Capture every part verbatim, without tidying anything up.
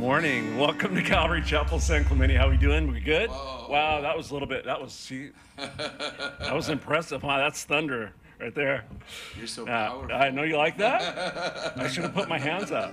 morning. Welcome to Calvary Chapel, San Clemente. How we doing? We good? Whoa. Wow, that was a little bit, that was, see, that was impressive. Wow, that's thunder right there. You're so Uh, powerful. I know you like that? I should have put my hands up.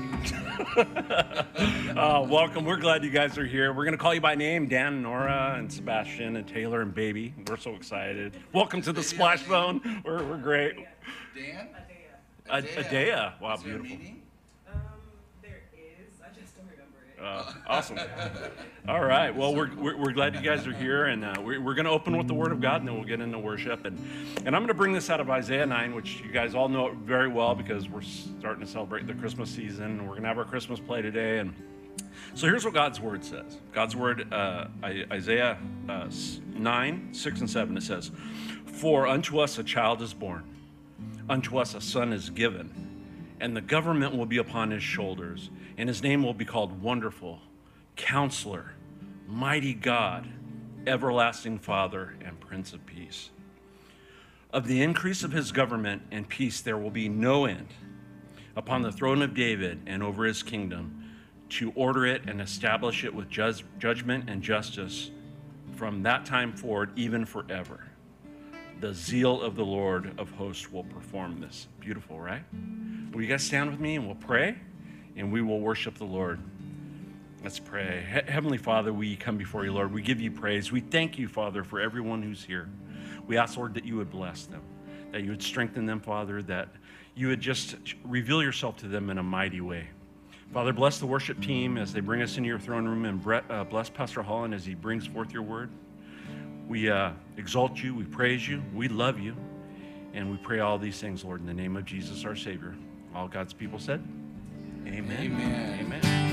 uh, welcome. We're glad you guys are here. We're going to call you by name, Dan, Nora, and Sebastian, and Taylor, and Baby. We're so excited. Welcome to the Splash Zone. We're, we're great. Dan? Ad- Adea. Wow, Is there a beautiful. meeting? Um, there is. I just don't remember it. Uh, awesome. All right. Well, we're, we're, we're glad you guys are here, and uh, we're, we're going to open with the Word of God, and then we'll get into worship. And, and I'm going to bring this out of Isaiah nine, which you guys all know it very well because we're starting to celebrate the Christmas season. We're going to have our Christmas play today. And so here's what God's Word says. God's Word, uh, Isaiah uh, nine, six, and seven, it says, "For unto us a child is born, unto us a son is given, and the government will be upon his shoulders, and his name will be called Wonderful, Counselor, Mighty God, Everlasting Father, and Prince of Peace. Of the increase of his government and peace there will be no end upon the throne of David and over his kingdom, to order it and establish it with ju- judgment and justice from that time forward, even forever. The zeal of the Lord of hosts will perform this." Beautiful, right? Will you guys stand with me and we'll pray and we will worship the Lord. Let's pray. He- Heavenly Father, we come before you, Lord. We give you praise. We thank you, Father, for everyone who's here. We ask, Lord, that you would bless them, that you would strengthen them, Father, that you would just reveal yourself to them in a mighty way. Father, bless the worship team as they bring us into your throne room, and Brett, uh, bless Pastor Holland as he brings forth your word. We uh, exalt you, we praise you, we love you, and we pray all these things, Lord, in the name of Jesus, our Savior. All God's people said, amen. Amen. Amen.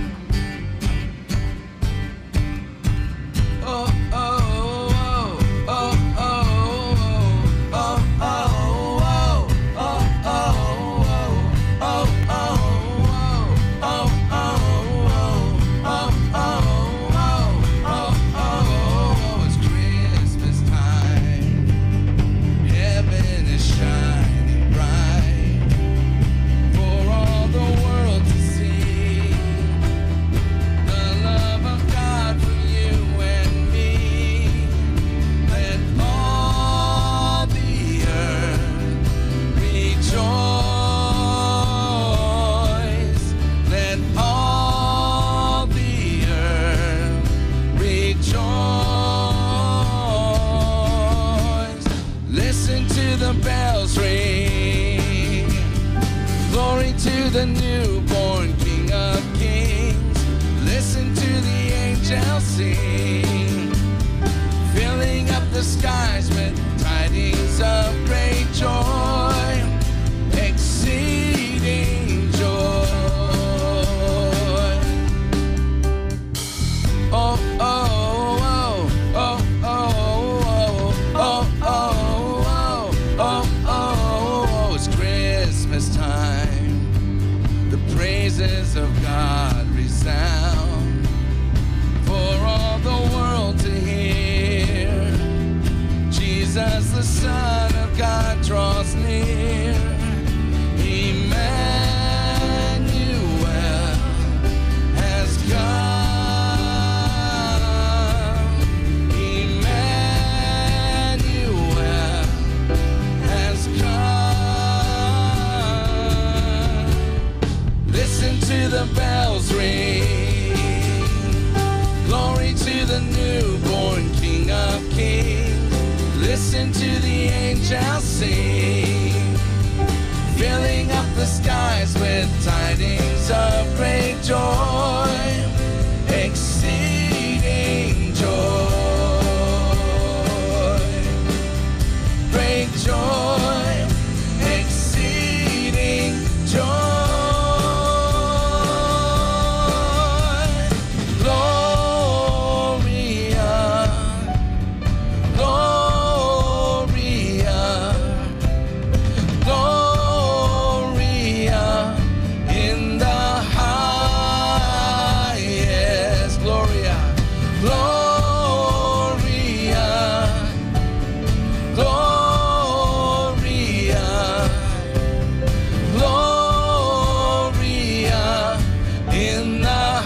Oh, oh, oh, oh, oh, oh, oh, oh, oh, oh, oh, oh, oh, it's Christmas time. Heaven is shining bright for all the world to see. The love of God for you and me. Let all the earth rejoice. Let all the earth rejoice. Listen to the bells ring. Glory to the newborn King of Kings. Listen to the angels sing, filling up the skies with tidings of great joy, exceeding joy. Oh, oh, oh, oh, oh, oh, oh, oh, oh, oh, oh, oh, it's Christmas time. The praises of God resound for all the world to hear. Jesus, the Son of God, draws near. Emmanuel has come. Emmanuel has come. Listen to the bells ring. Glory to the newborn King of Kings. Listen to the angels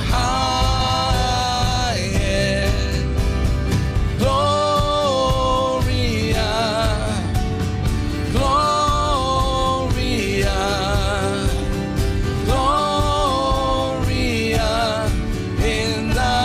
highest. Gloria, Gloria, Gloria in the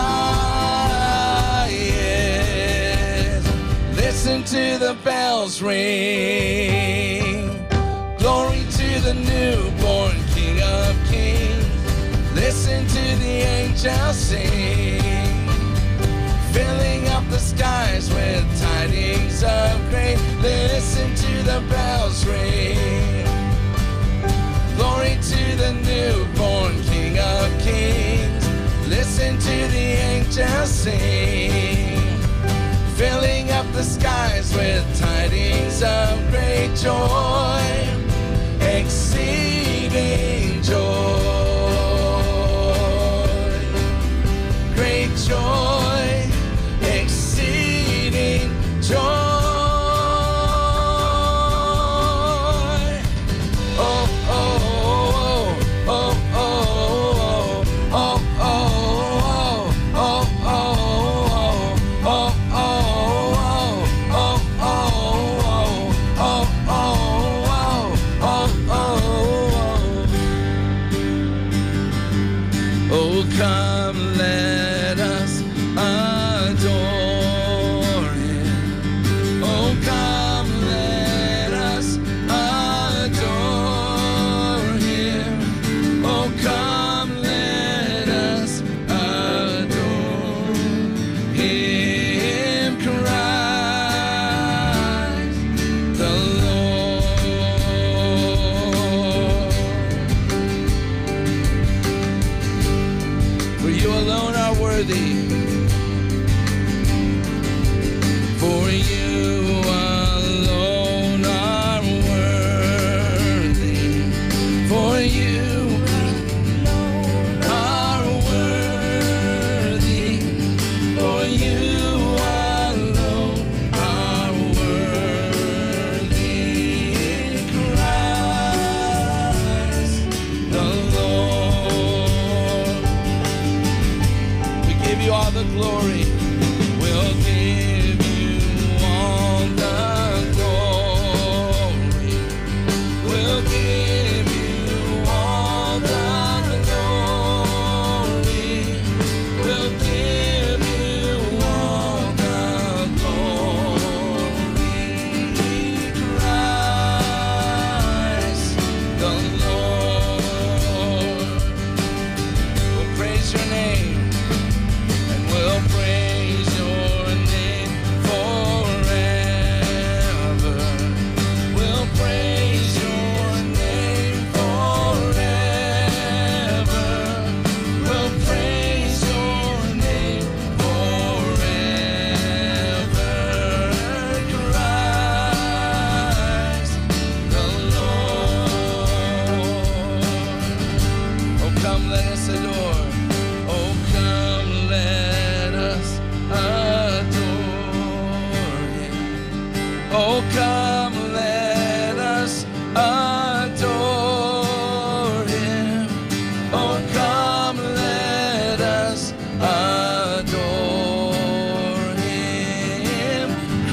highest. Listen to the bells ring. Glory to the newborn King of Kings. Listen to the angels sing, filling up the skies with tidings of grace. Listen to the bells ring. Glory to the newborn King of Kings. Listen to the angels sing, filling up the skies with tidings of great joy, exceeding joy, great joy, exceeding joy. Oh, oh, oh, oh, oh, oh, oh, oh, oh, oh, oh, oh, come, let us adore Him. Oh, come, let us adore Him. Oh, come, let us adore Him, Christ the Lord. For you alone are worthy. For you alone are worthy. For you alone are worthy. For you alone are worthy. Christ the Lord. We give you all the glory. We'll give you all the glory. We'll give you all the glory. We'll give you all the glory. Christ the Lord. We'll praise your name. And we'll praise your name forever. We'll praise your name forever. We'll praise your name forever. Christ the Lord. Oh, come, let us adore. Oh, come, let us adore Him. Oh, come, let us adore Him. Oh, come, let us adore Him.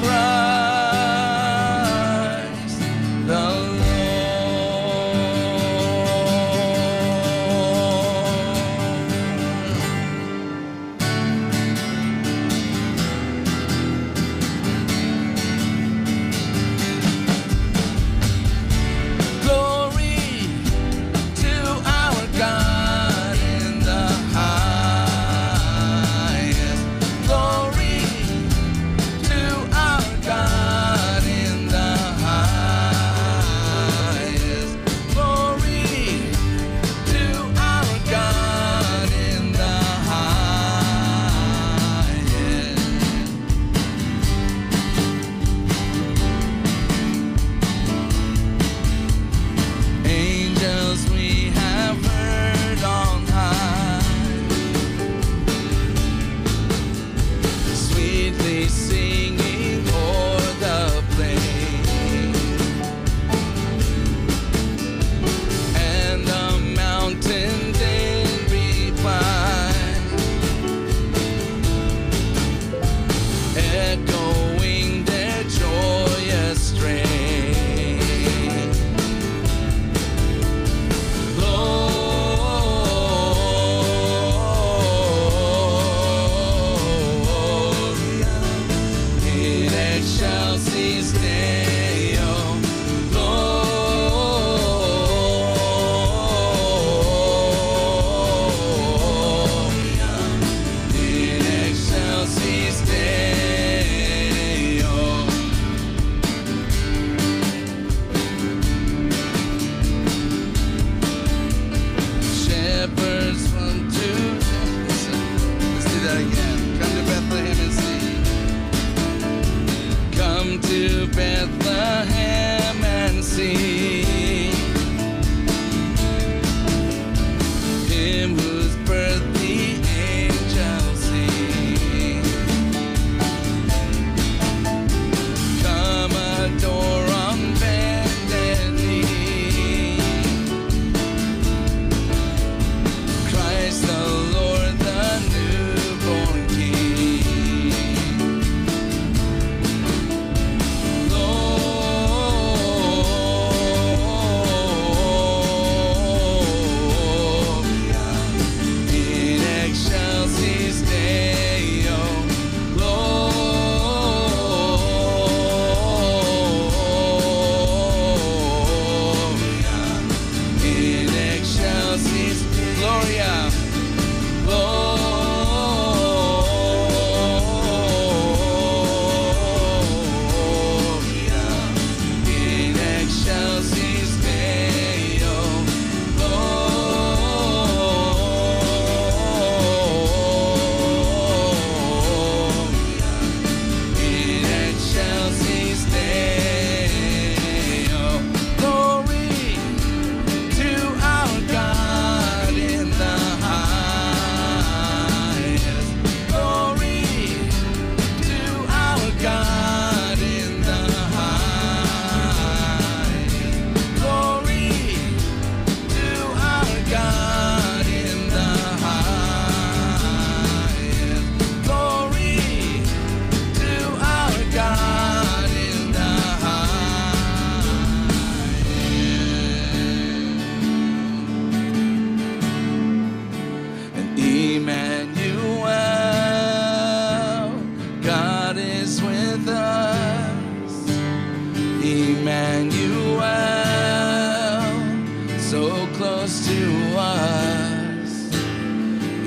Christ the Lord.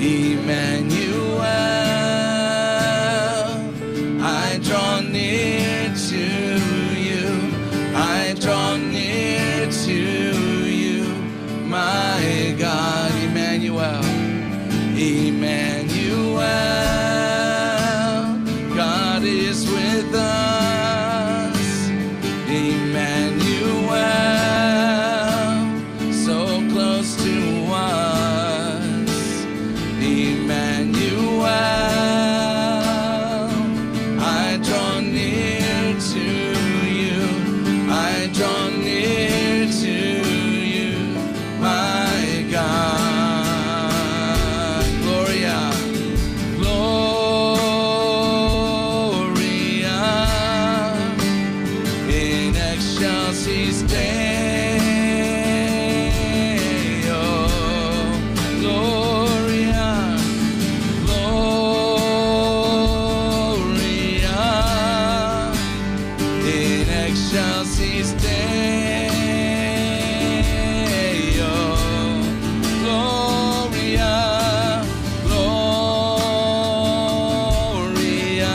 Emmanuel, I draw near to you, I draw near to you, my God. Emmanuel, Emmanuel, God is with us. Emmanuel, so close to us. Emmanuel, I draw near to you, I draw near to you, my God. Gloria, Gloria, in excelsis Deo. Gloria, Gloria, in excelsis Deo. Gloria, Gloria,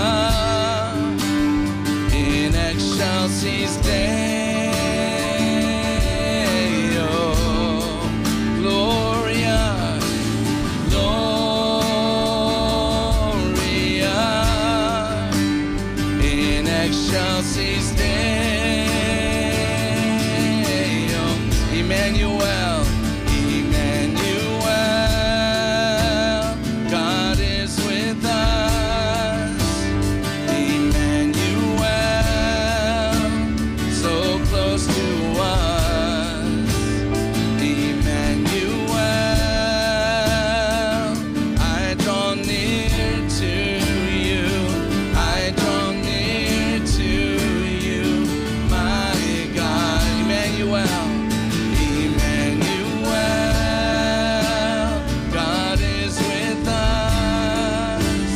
in excelsis Deo. Gloria, Gloria, in excelsis Deo. Emmanuel, Emmanuel, God is with us. Emmanuel, so close to us. Emmanuel, I draw near to you, I draw near to you, my God. Emmanuel, Emmanuel, God is with us.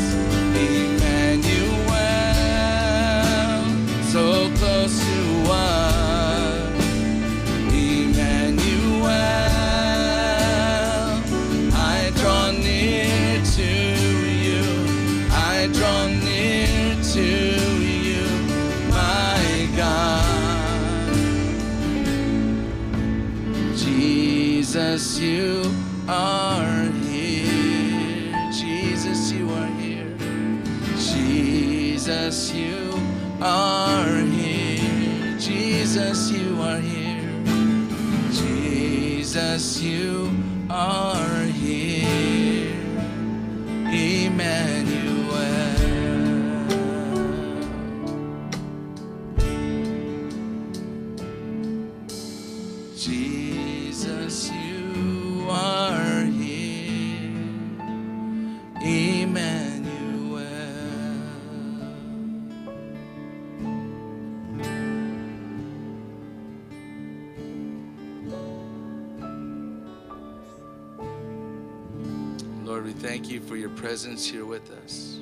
Emmanuel, so close to us. Emmanuel, I draw near to you, I draw near to you, my God. Jesus, you are here. Jesus, you are here. Jesus, you are here. Jesus, you are here. Jesus, you are here. Emmanuel. Jesus, you are here. Emmanuel. Lord, we thank you for your presence here with us.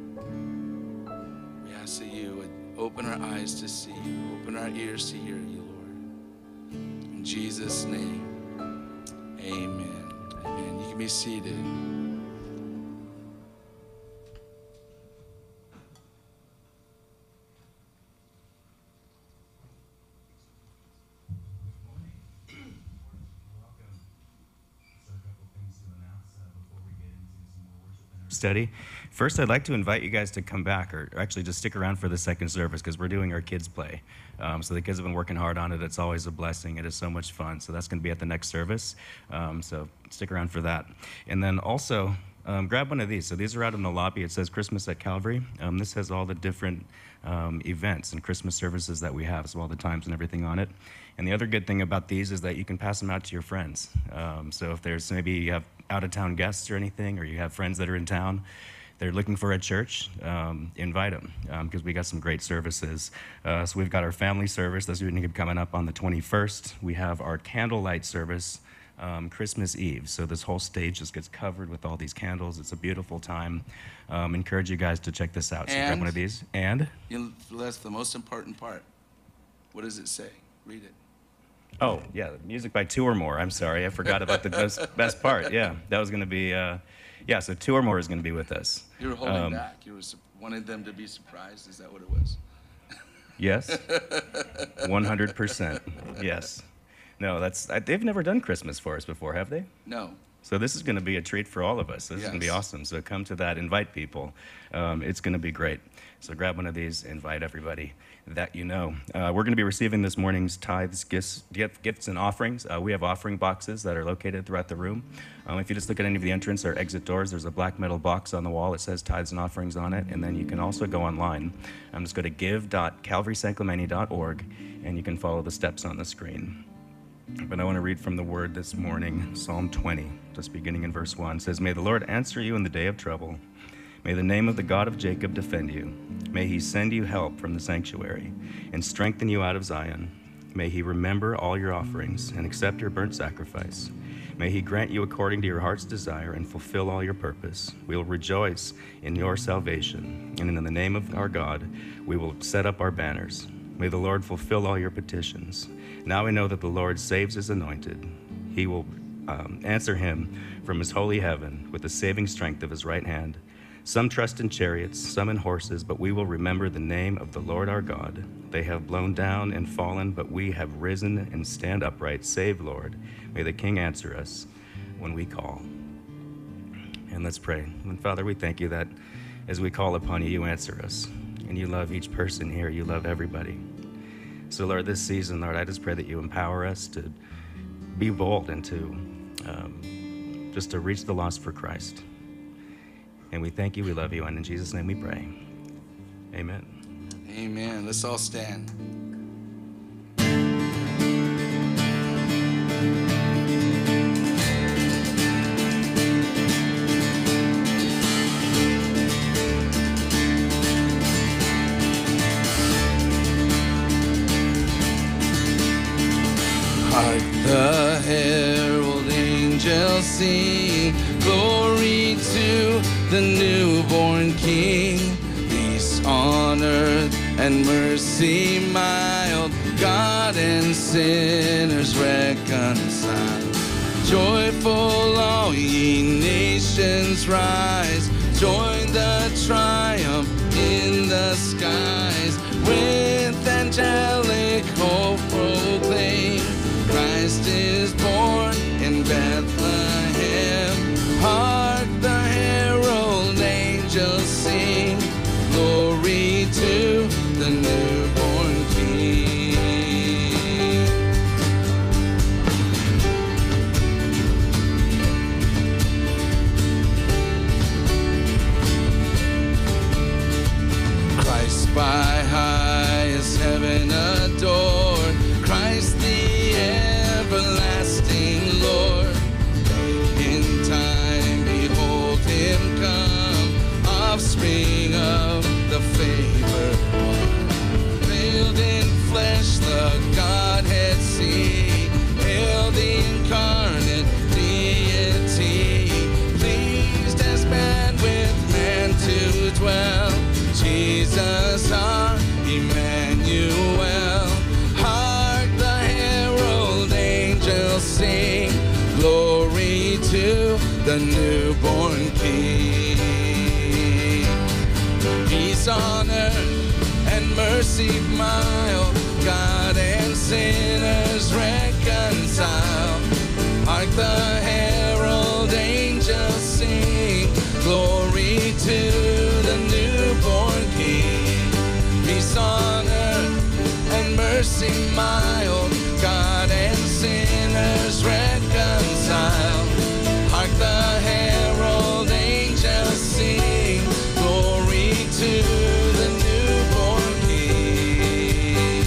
We ask that you would open our eyes to see you, open our ears to hear you, Lord. In Jesus' name, amen. Amen. You can be seated. Study. First, I'd like to invite you guys to come back, or actually just stick around for the second service, because we're doing our kids play. Um, so the kids have been working hard on it. It's always a blessing. It is so much fun. So that's going to be at the next service. Um, so stick around for that. And then also, um, grab one of these. So these are out in the lobby. It says Christmas at Calvary. Um, this has all the different um, events and Christmas services that we have, so all the times and everything on it. And the other good thing about these is that you can pass them out to your friends. Um, so if there's maybe you have out-of-town guests or anything, or you have friends that are in town, they're looking for a church, um, invite them, because um, we got some great services. Uh, so we've got our family service that's coming up on the twenty-first. We have our candlelight service um, Christmas Eve. So this whole stage just gets covered with all these candles. It's a beautiful time. Um, encourage you guys to check this out. So And- grab one of these. And? You, that's the most important part. What does it say? Read it. Oh, yeah, music by two or more. I'm sorry, I forgot about the best, best part. Yeah, that was going to be, uh, Yeah, so two or more is going to be with us. You were holding Um, back. You were su- wanted them to be surprised. Is that what it was? Yes, one hundred percent. Yes. No, that's I, they've never done Christmas for us before, have they? No. So this is going to be a treat for all of us. This is going to be Yes. awesome. So come to that, invite people. Um, it's going to be great. So grab one of these, invite everybody that you know. Uh, we're going to be receiving this morning's tithes, gifts, gift, gifts and offerings. Uh, we have offering boxes that are located throughout the room. Um, if you just look at any of the entrance or exit doors, there's a black metal box on the wall. It says tithes and offerings on it. And then you can also go online. Um, just go to give dot calvary san clemente dot org, and you can follow the steps on the screen. But I want to read from the word this morning, Psalm twenty, just beginning in verse one. It says, "May the Lord answer you in the day of trouble. May the name of the God of Jacob defend you. May he send you help from the sanctuary and strengthen you out of Zion. May he remember all your offerings and accept your burnt sacrifice. May he grant you according to your heart's desire and fulfill all your purpose. We will rejoice in your salvation, and in the name of our God, we will set up our banners. May the Lord fulfill all your petitions. Now we know that the Lord saves his anointed. He will um, answer him from his holy heaven with the saving strength of his right hand. Some trust in chariots, some in horses, but we will remember the name of the Lord our God. They have blown down and fallen, but we have risen and stand upright. Save, Lord. May the King answer us when we call." And let's pray. And Father, we thank you that as we call upon you, you answer us. And you love each person here. You love everybody. So, Lord, this season, Lord, I just pray that you empower us to be bold and to um, just to reach the lost for Christ. And we thank you, we love you, and in Jesus' name we pray. Amen. Amen. Let's all stand. Hark the herald angels sing, glory to the newborn King. Peace on earth and mercy mild, God and sinners reconciled. Joyful all ye nations rise, join the triumph in the skies. With angelic hope proclaim, Christ is born in Bethlehem. Hark the herald angels sing, glory to the newborn King. Christ by highest heaven adored, Christ the everlasting Lord. In time behold him come, offspring of the favored one. Veiled in flesh the Godhead see, hail the incarnate deity. Pleased as man with man to dwell, Jesus our Emmanuel. Hark the herald angels sing, glory to the newborn King. Peace on earth and mercy mild, God and sinners reconcile. Hark the herald angels sing, glory to the newborn King. Peace on earth and mercy mild, God and sinners reconcile. Hark the herald angels sing, glory to the newborn King.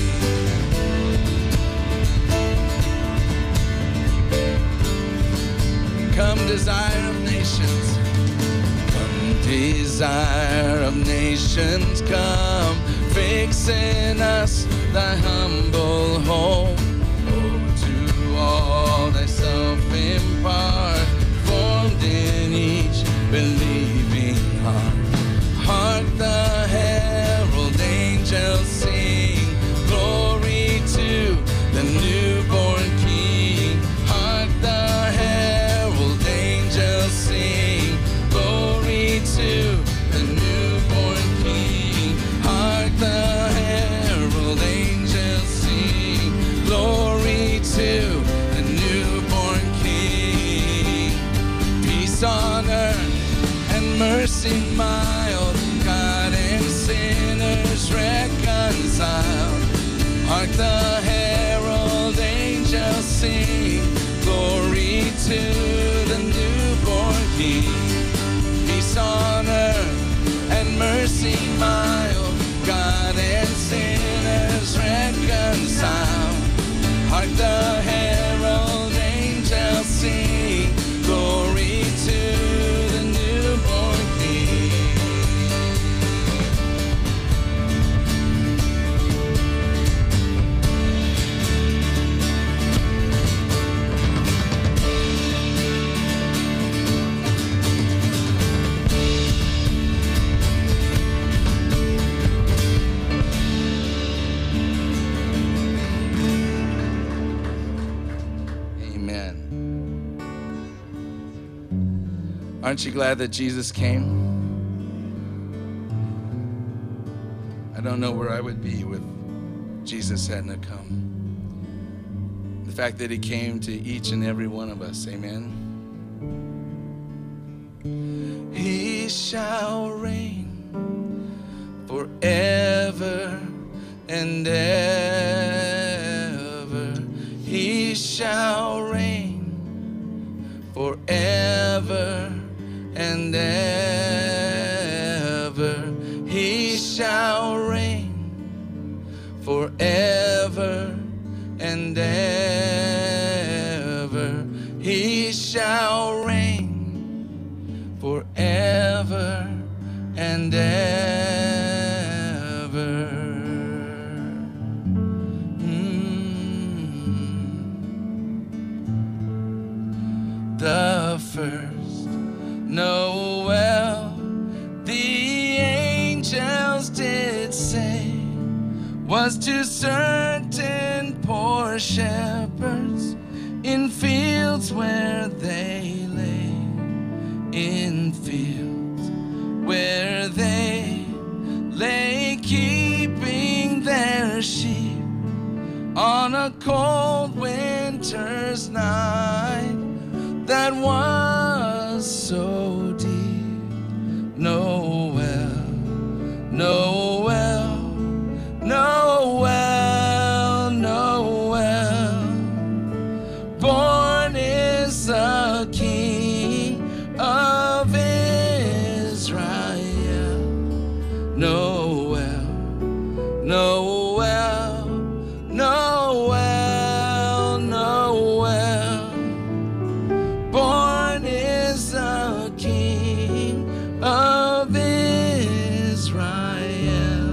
Come, desire of nations, come, desire of nations, come, fix in us thy humble home. Oh, to all thyself impart, formed in each believing heart. Hark the herald angels sing, glory to the newborn King. Hark the herald angels sing, and mercy mild, God and sinners reconciled. Hark the herald angels sing, glory to the newborn King. Peace on earth and mercy mild, God and sinners reconciled. Hark the herald angels sing, glory to the newborn King. Aren't you glad that Jesus came? I don't know where I would be if Jesus hadn't come. The fact that he came to each and every one of us, amen? He shall reign forever and ever. He shall reign forever and ever. He shall reign forever and ever. He shall reign forever and ever. Mm. The first Noel, the angels did say, was to certain poor shepherds in fields where they lay, in fields where they lay, keeping their sheep on a cold winter's night that was so deep. Noel, Noel, Noel, Noel, born is the King of Israel. Noel, Noel, Noel, Noel, born is the King of Israel.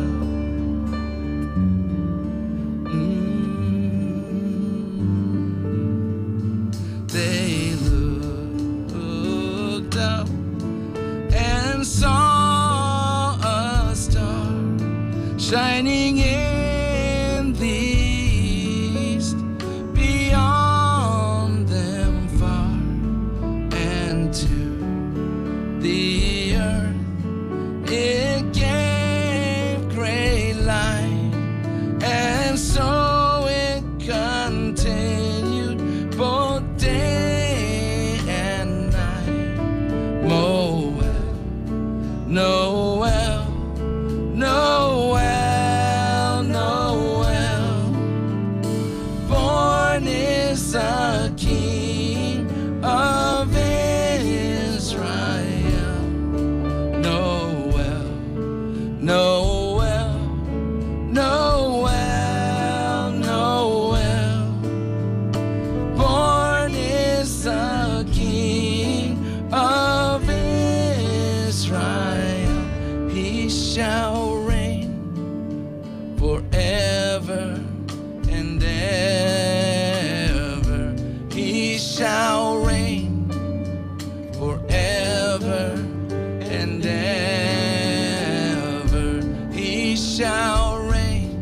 Mm. They looked up and saw a star shining in the east, beyond them far, and to the earth it gave great light, and so it continued both day and night. Noel, Noel, Noel, Noel, born is the King of Israel. Noel, Noel, Noel, Noel, born is the King of Israel. He shall reign forever and ever. He shall reign forever and ever. He shall reign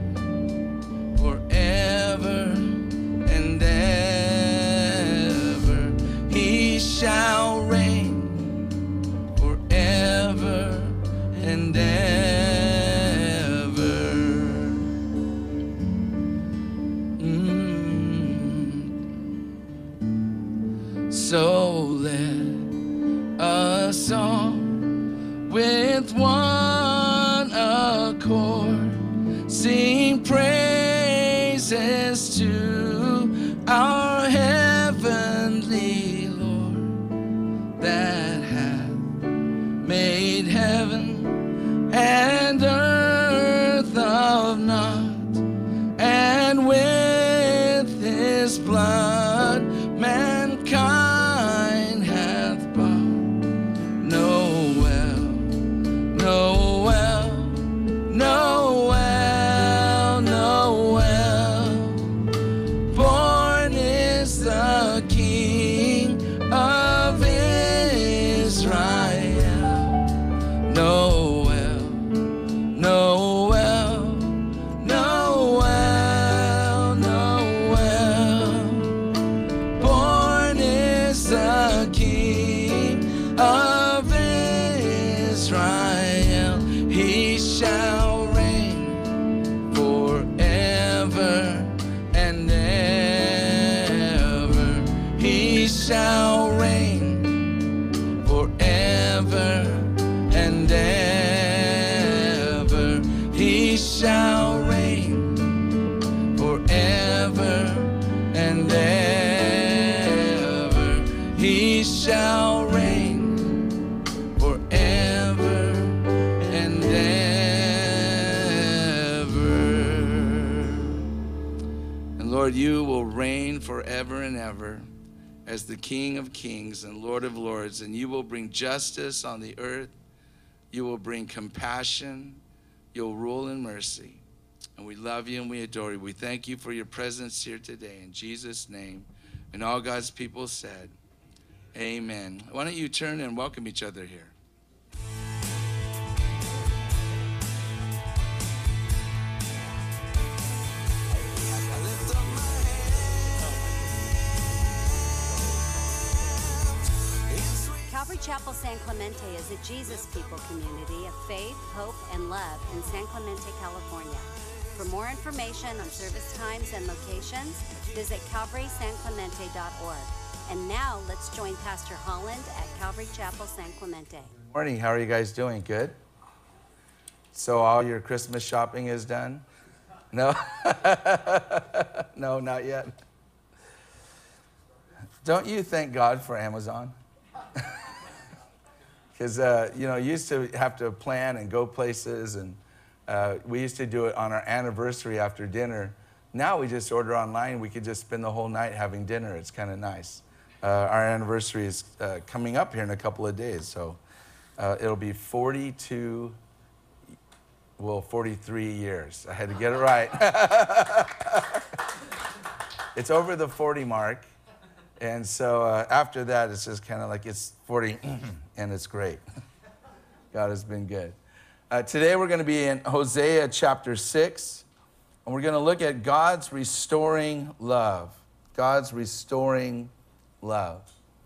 forever and ever. He shall reign forever and ever. Mm. So let a song with one accord, sing praises to our heavenly Lord that hath made heaven and earth of naught, and with his blood mankind hath bought. Noel, Noel, Noel, Noel, born is the King of Israel. Noel, Noel, Noel, Noel, born is the King of Israel. He shall reign forever and ever. He shall reign forever and ever. He shall reign forever and ever. He shall reign forever and ever. And Lord, you will reign forever and ever as the King of Kings and Lord of Lords, and you will bring justice on the earth. You will bring compassion. You'll rule in mercy. And we love you and we adore you. We thank you for your presence here today in Jesus' name. And all God's people said, amen. Why don't you turn and welcome each other here? Calvary Chapel San Clemente is a Jesus people community of faith, hope, and love in San Clemente, California. For more information on service times and locations, visit calvary san clemente dot org. And now let's join Pastor Holland at Calvary Chapel San Clemente. Good morning. How are you guys doing? Good? So all your Christmas shopping is done? No? No, not yet. Don't you thank God for Amazon? Because, uh, you know, you used to have to plan and go places, and uh, we used to do it on our anniversary after dinner. Now we just order online. We could just spend the whole night having dinner. It's kind of nice. Uh, our anniversary is uh, coming up here in a couple of days, so uh, it'll be forty-two, well, forty-three years. I had to get it right. It's over the forty mark. And so uh, after that, it's just kind of like it's forty, and it's great. God has been good. Uh, today we're going to be in Hosea chapter six, and we're going to look at God's restoring love. God's restoring love.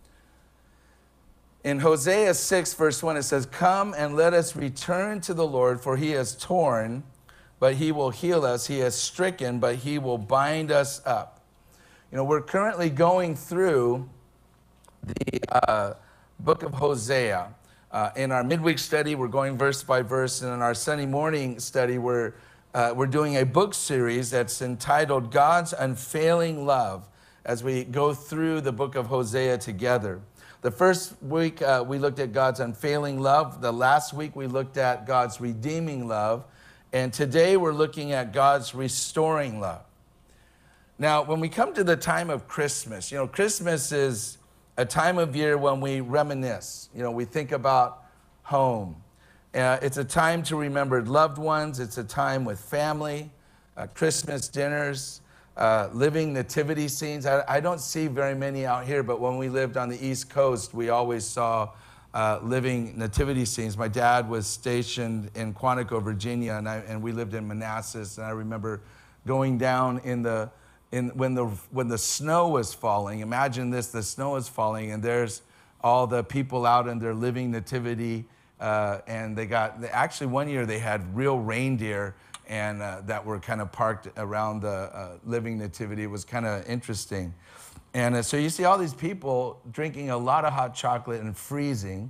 In Hosea six, verse one, it says, "Come and let us return to the Lord, for he has torn, but he will heal us. He has stricken, but he will bind us up." You know, we're currently going through the uh, book of Hosea. Uh, in our midweek study, we're going verse by verse, and in our Sunday morning study, we're, uh, we're doing a book series that's entitled God's Unfailing Love as we go through the book of Hosea together. The first week, uh, we looked at God's unfailing love. The last week, we looked at God's redeeming love. And today, we're looking at God's restoring love. Now, when we come to the time of Christmas, you know, Christmas is a time of year when we reminisce. You know, we think about home. Uh, it's a time to remember loved ones. It's a time with family, uh, Christmas dinners, uh, living nativity scenes. I, I don't see very many out here, but when we lived on the East Coast, we always saw uh, living nativity scenes. My dad was stationed in Quantico, Virginia, and, I, and we lived in Manassas, and I remember going down in the In, when the when the snow was falling. Imagine this: the snow is falling, and there's all the people out in their living nativity, uh, and they got they, actually one year they had real reindeer and uh, that were kind of parked around the uh, living nativity. It was kind of interesting, and uh, so you see all these people drinking a lot of hot chocolate and freezing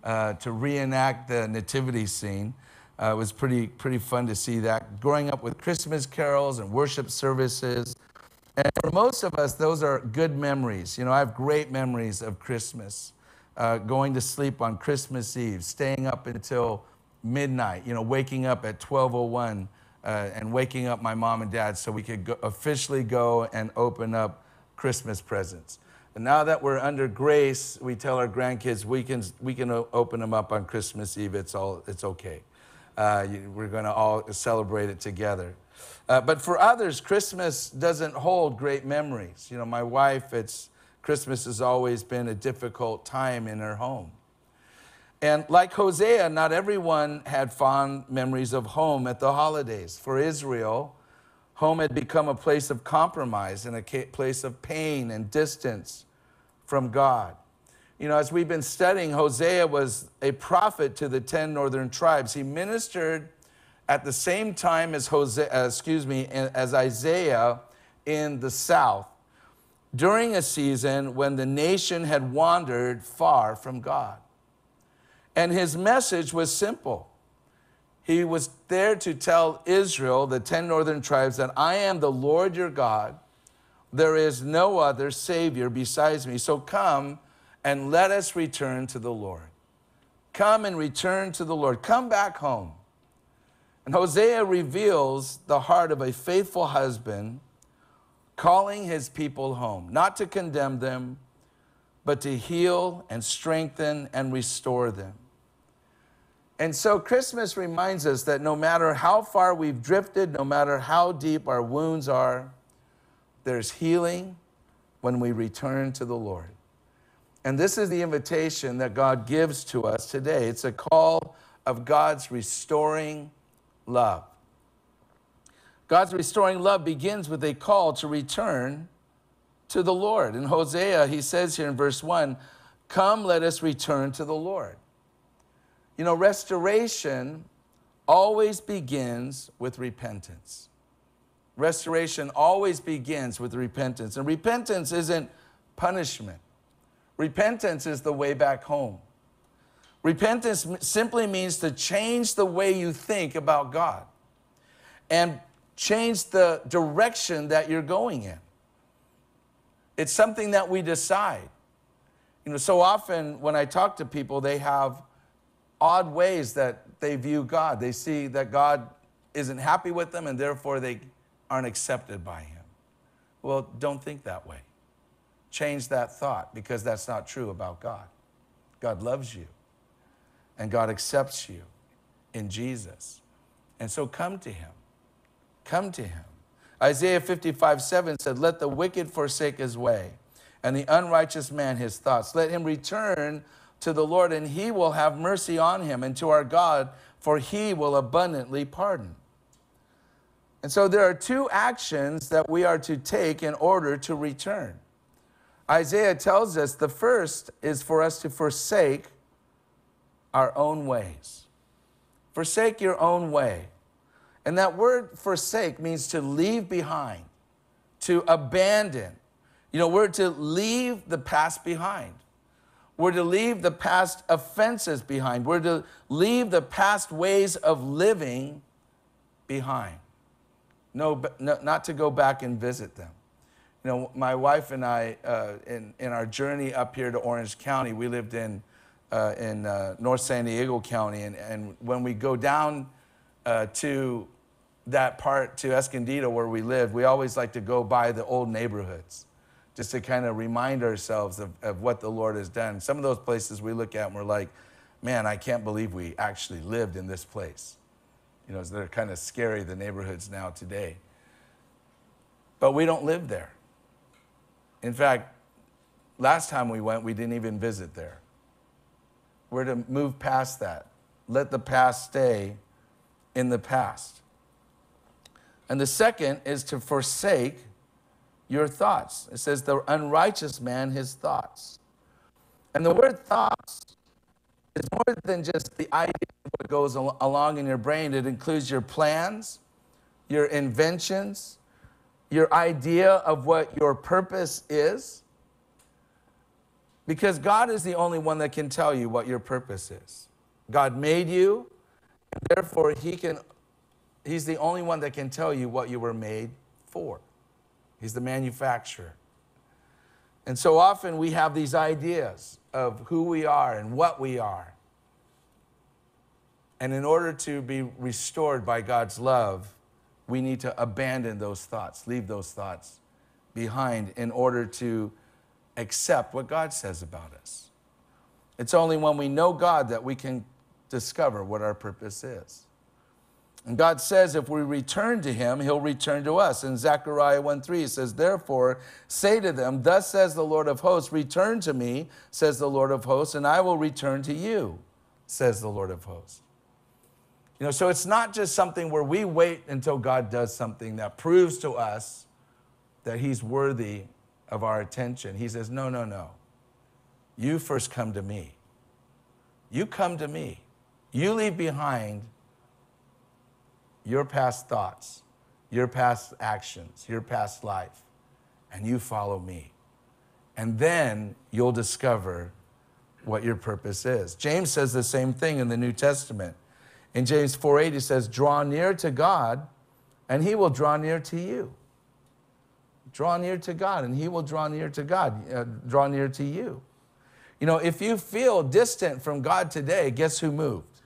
uh, to reenact the nativity scene. Uh, it was pretty, pretty fun to see that. Growing up with Christmas carols and worship services. And for most of us, those are good memories. You know, I have great memories of Christmas. Uh, going to sleep on Christmas Eve, staying up until midnight, you know, waking up at twelve oh one uh, and waking up my mom and dad so we could go, officially go and open up Christmas presents. And now that we're under grace, we tell our grandkids we can, we can open them up on Christmas Eve. It's, all, it's okay. Uh, you, we're going to all celebrate it together. Uh, but for others, Christmas doesn't hold great memories. You know, my wife, it's Christmas has always been a difficult time in her home. And like Hosea, not everyone had fond memories of home at the holidays. For Israel, home had become a place of compromise and a place of pain and distance from God. You know, as we've been studying, Hosea was a prophet to the ten northern tribes. He ministered at the same time as Hosea, uh, excuse me, as Isaiah in the south, during a season when the nation had wandered far from God. And his message was simple. He was there to tell Israel, the ten northern tribes, that I am the Lord your God. There is no other Savior besides me. So come and let us return to the Lord. Come and return to the Lord. Come back home. And Hosea reveals the heart of a faithful husband calling his people home, not to condemn them, but to heal and strengthen and restore them. And so Christmas reminds us that no matter how far we've drifted, no matter how deep our wounds are, there's healing when we return to the Lord. And this is the invitation that God gives to us today. It's a call of God's restoring love. God's restoring love begins with a call to return to the Lord. In Hosea, he says here in verse one, come, let us return to the Lord. You know, restoration always begins with repentance. Restoration always begins with repentance. And repentance isn't punishment. Repentance is the way back home. Repentance simply means to change the way you think about God and change the direction that you're going in. It's something that we decide. You know, so often when I talk to people, they have odd ways that they view God. They see that God isn't happy with them and therefore they aren't accepted by him. Well, don't think that way. Change that thought, because that's not true about God. God loves you and God accepts you in Jesus. And so come to him. Come to him. Isaiah fifty-five seven said, let the wicked forsake his way and the unrighteous man his thoughts. Let him return to the Lord and he will have mercy on him, and to our God, for he will abundantly pardon. And so there are two actions that we are to take in order to return. Isaiah tells us the first is for us to forsake our own ways. Forsake your own way. And that word forsake means to leave behind, to abandon. You know, we're to leave the past behind. We're to leave the past offenses behind. We're to leave the past ways of living behind. No, no not to go back and visit them. You know, my wife and I, uh, in, in our journey up here to Orange County, we lived in, uh, in uh, North San Diego County, and, and when we go down uh, to that part, to Escondido where we live, we always like to go by the old neighborhoods, just to kind of remind ourselves of, of what the Lord has done. Some of those places we look at and we're like, man, I can't believe we actually lived in this place. You know, they're kind of scary, the neighborhoods now today. But we don't live there. In fact, last time we went, we didn't even visit there. We're to move past that. Let the past stay in the past. And the second is to forsake your thoughts. It says the unrighteous man, his thoughts. And the word thoughts is more than just the idea of what goes al- along in your brain. It includes your plans, your inventions, your idea of what your purpose is. Because God is the only one that can tell you what your purpose is. God made you, and therefore he can, he's the only one that can tell you what you were made for. He's the manufacturer. And so often we have these ideas of who we are and what we are. And in order to be restored by God's love, we need to abandon those thoughts, leave those thoughts behind in order to accept what God says about us. It's only when we know God that we can discover what our purpose is. And God says if we return to him, he'll return to us. In Zechariah one three, it says, therefore, say to them, thus says the Lord of hosts, return to me, says the Lord of hosts, and I will return to you, says the Lord of hosts. You know, so it's not just something where we wait until God does something that proves to us that he's worthy of our attention. He says, no, no, no. You first come to me. You come to me. You leave behind your past thoughts, your past actions, your past life, and you follow me. And then you'll discover what your purpose is. James says the same thing in the New Testament. In James four eight, he says, draw near to God, and he will draw near to you. Draw near to God, and he will draw near to God, uh, draw near to you. You know, if you feel distant from God today, guess who moved?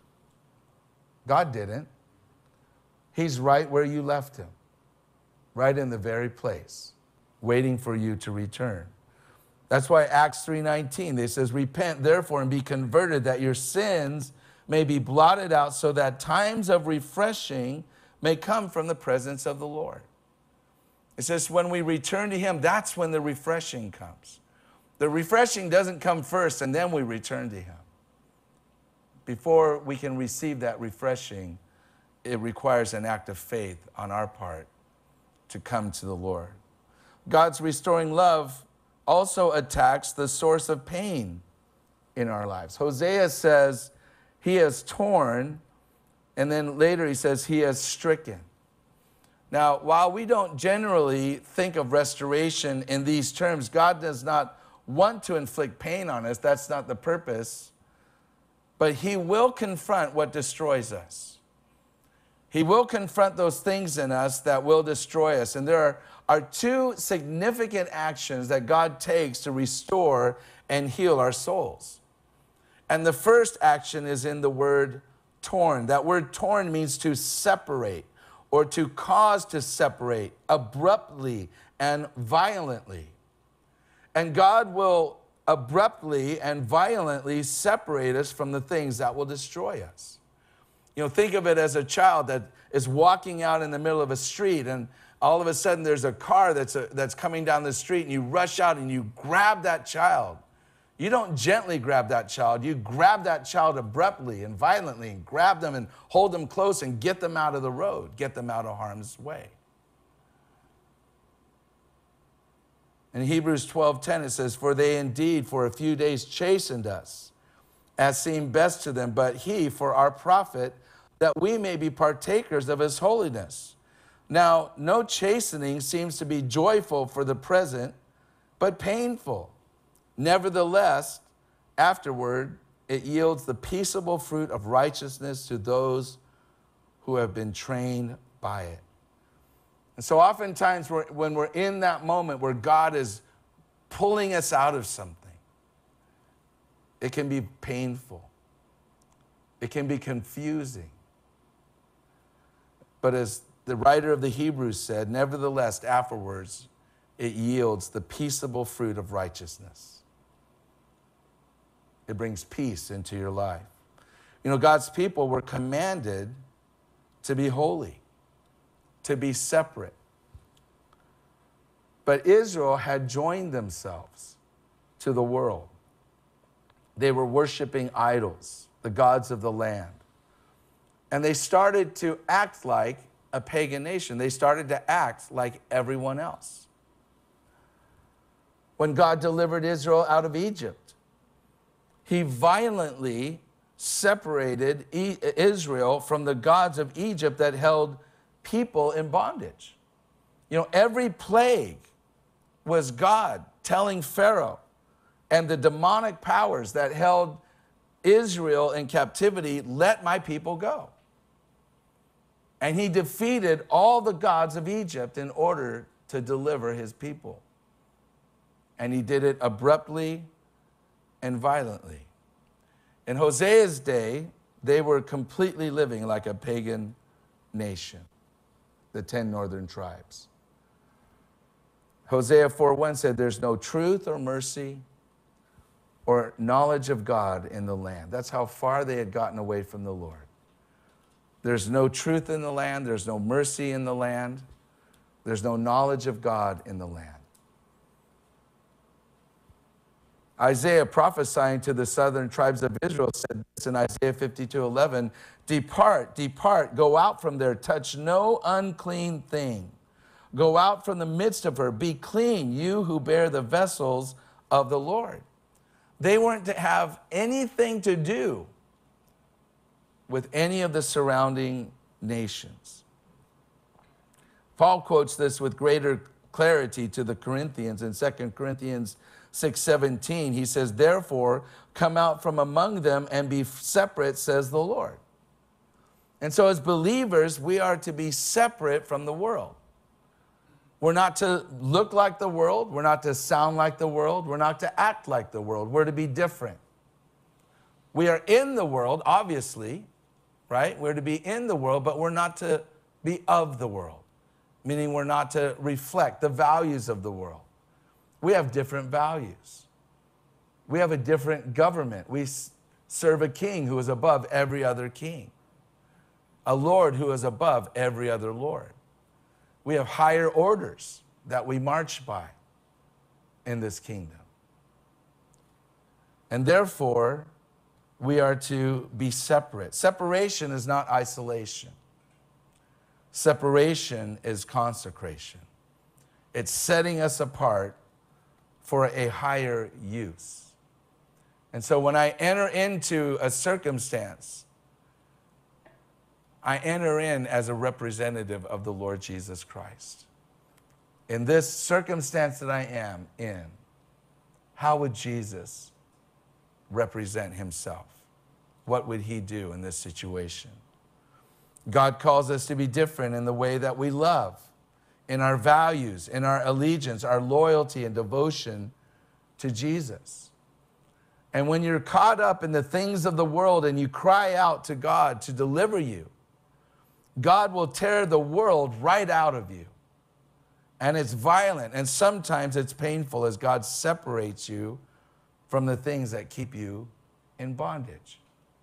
God didn't. He's right where you left him, right in the very place, waiting for you to return. That's why Acts three nineteen, it says, repent therefore and be converted, that your sins may be blotted out, so that times of refreshing may come from the presence of the Lord. It says when we return to him, that's when the refreshing comes. The refreshing doesn't come first and then we return to him. Before we can receive that refreshing, it requires an act of faith on our part to come to the Lord. God's restoring love also attacks the source of pain in our lives. Hosea says he has torn, and then later he says he has stricken. Now, while we don't generally think of restoration in these terms, God does not want to inflict pain on us. That's not the purpose. But he will confront what destroys us. He will confront those things in us that will destroy us. And there are, are two significant actions that God takes to restore and heal our souls. And the first action is in the word torn. That word torn means to separate, or to cause to separate abruptly and violently. And God will abruptly and violently separate us from the things that will destroy us. You know, think of it as a child that is walking out in the middle of a street, and all of a sudden there's a car that's, a, that's coming down the street, and you rush out and you grab that child. You don't gently grab that child. You grab that child abruptly and violently, and grab them and hold them close and get them out of the road, get them out of harm's way. In Hebrews twelve ten, it says, for they indeed for a few days chastened us, as seemed best to them, but he for our profit, that we may be partakers of his holiness. Now, no chastening seems to be joyful for the present, but painful. Nevertheless, afterward, it yields the peaceable fruit of righteousness to those who have been trained by it. And so oftentimes we're, when we're in that moment where God is pulling us out of something, it can be painful. It can be confusing. But as the writer of the Hebrews said, nevertheless, afterwards, it yields the peaceable fruit of righteousness. It brings peace into your life. You know, God's people were commanded to be holy, to be separate. But Israel had joined themselves to the world. They were worshiping idols, the gods of the land. And they started to act like a pagan nation. They started to act like everyone else. When God delivered Israel out of Egypt, he violently separated Israel from the gods of Egypt that held people in bondage. You know, every plague was God telling Pharaoh, and the demonic powers that held Israel in captivity, let my people go. And he defeated all the gods of Egypt in order to deliver his people. And he did it abruptly and violently. In Hosea's day, they were completely living like a pagan nation, the ten northern tribes. Hosea four one said, there's no truth or mercy or knowledge of God in the land. That's how far they had gotten away from the Lord. There's no truth in the land. There's no mercy in the land. There's no knowledge of God in the land. Isaiah, prophesying to the southern tribes of Israel, said this in Isaiah fifty-two eleven, depart, depart, go out from there, touch no unclean thing. Go out from the midst of her, be clean, you who bear the vessels of the Lord. They weren't to have anything to do with any of the surrounding nations. Paul quotes this with greater clarity to the Corinthians in Second Corinthians six seventeen. He says, therefore, come out from among them and be separate, says the Lord. And so as believers, we are to be separate from the world. We're not to look like the world. We're not to sound like the world. We're not to act like the world. We're to be different. We are in the world, obviously, right? We're to be in the world, but we're not to be of the world, meaning we're not to reflect the values of the world. We have different values. We have a different government. We serve a king who is above every other king, a Lord who is above every other Lord. We have higher orders that we march by in this kingdom. And therefore, we are to be separate. Separation is not isolation. Separation is consecration. It's setting us apart for a higher use. And so when I enter into a circumstance, I enter in as a representative of the Lord Jesus Christ. In this circumstance that I am in, how would Jesus represent himself? What would he do in this situation? God calls us to be different in the way that we love, in our values, in our allegiance, our loyalty and devotion to Jesus. And when you're caught up in the things of the world and you cry out to God to deliver you, God will tear the world right out of you. And it's violent, and sometimes it's painful as God separates you from the things that keep you in bondage.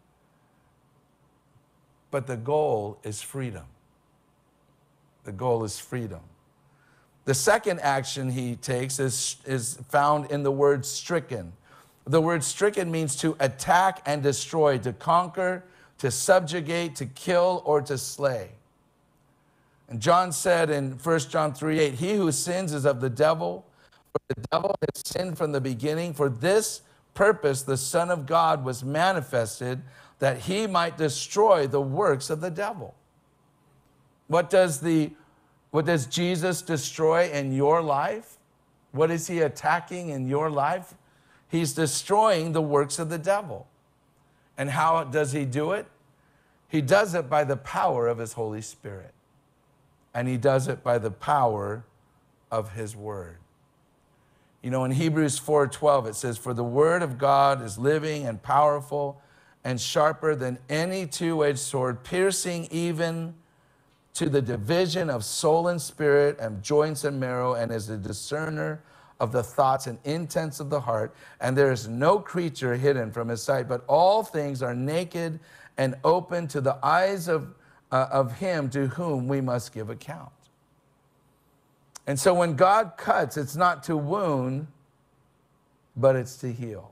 But the goal is freedom. The goal is freedom. The second action he takes is, is found in the word stricken. The word stricken means to attack and destroy, to conquer, to subjugate, to kill, or to slay. And John said in First John three eight, he who sins is of the devil, for the devil has sinned from the beginning. For this purpose the Son of God was manifested, that he might destroy the works of the devil. What does the what does Jesus destroy in your life? What is he attacking in your life? He's destroying the works of the devil. And how does he do it? He does it by the power of his Holy Spirit. And he does it by the power of his word. You know, in Hebrews four twelve, it says, for the word of God is living and powerful and sharper than any two-edged sword, piercing even to the division of soul and spirit and joints and marrow, and is a discerner of the thoughts and intents of the heart. And there is no creature hidden from his sight, but all things are naked and open to the eyes of, uh, of him to whom we must give account. And so when God cuts, it's not to wound, but it's to heal.